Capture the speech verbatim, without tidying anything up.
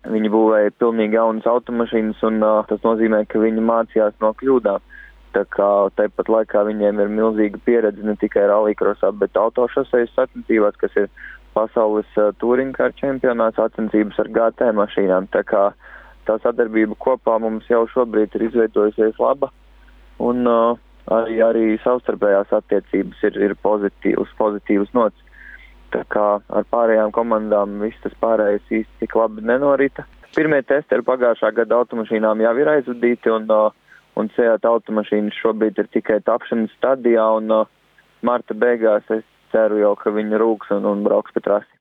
Viņi būvēja pilnīgi jaunas automašīnas, un uh, tas nozīmē, ka viņi mācījās no kļūdām. Tā kā tāpat laikā viņiem ir milzīga pieredze ne tikai rallycrossā, bet autošosejas sacensībās, kas ir pasaules uh, touringcar čempionāts, sacensības ar G T mašīnām. Tā kā tā sadarbība kopā mums jau šobrīd ir izveidojusies laba, un uh, arī, arī savstarpējās attiecības ir, ir pozitīvas, pozitīvas nots. Tā kā ar pārējām komandām viss tas pārējais īsti tik labi nenorita. Pirmie testi ar pagājušā gada automašīnām jau ir aizvadīti, un, un Seat automašīnas šobrīd ir tikai tapšanas stadijā, un marta beigās es ceru jau, ka viņi rūks un, un brauks pa trasi.